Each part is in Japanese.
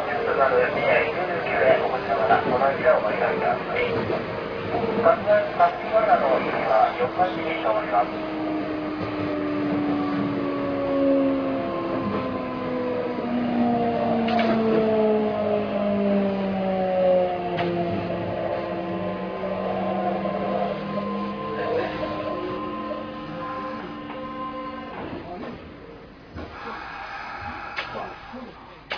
となる299円お持ちながらこの間をお間違いください。ガスバナの意味は4番に停まります。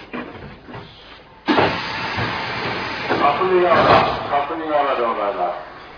霞ヶ浦でございます。